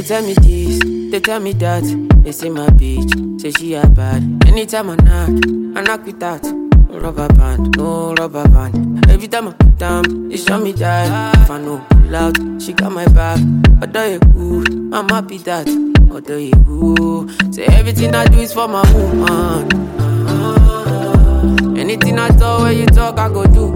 tell me this, they tell me that. They say my bitch, say she a bad. Anytime I knock with that. No rubber band, no rubber band. Every time I put down, they show me that. If I know pull out, she got my back. Although you good, I'm happy that. Although you good, say everything I do is for my woman. Anything I talk, when you talk, I go do.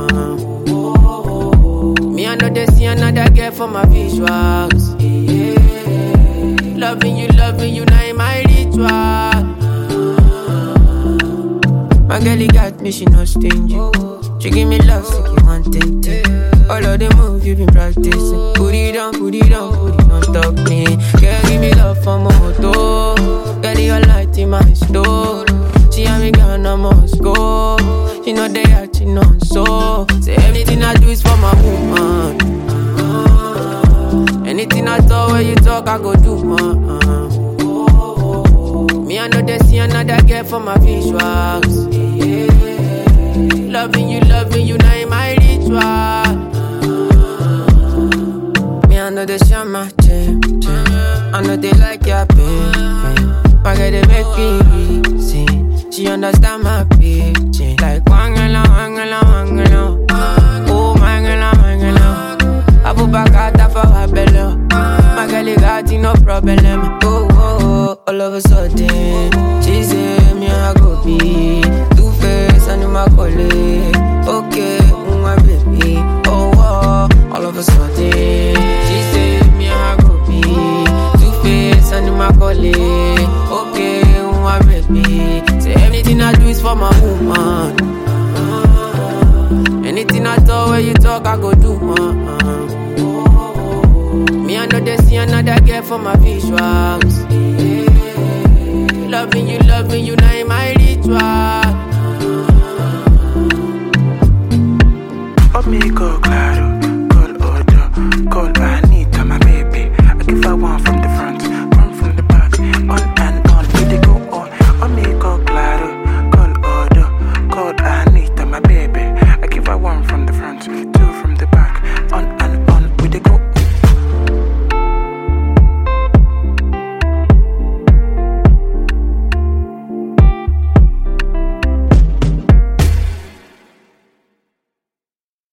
Me, I know they see another girl for my visuals. Loving you, now in my ritual. My girl, got me, she not stingy. She give me love, so you want it. All of the moves you been practicing. Put it on, stop me. Girl, give me love for my moto. Girl, your light in my store. She and me gone, I must go. She know they are, she know so. Say everything I do is for my woman. Anything I talk, when you talk, I go do. Me, I know they see another girl for my visuals. Loving you, now in my ritual. Me, I know they share my chain. I know they like your pain. My girl, they make me reason. She understand my pitching. Like wangala. Oh, mangala. I put back out for her belly. My girl, got no problem. Oh, all of a sudden, she say me I go be Two-Face and my colleague. Okay, my baby. Oh, all of a sudden, she say me I go be Two-Face and my colleague. Okay, my baby. Say everything I do is for my woman. Anything I talk, when you talk, I go do. Me, I know they see another girl for my visuals. Loving you, now in my ritual. Amigo, claro, call Odo, call Anita, my baby. I give her one from the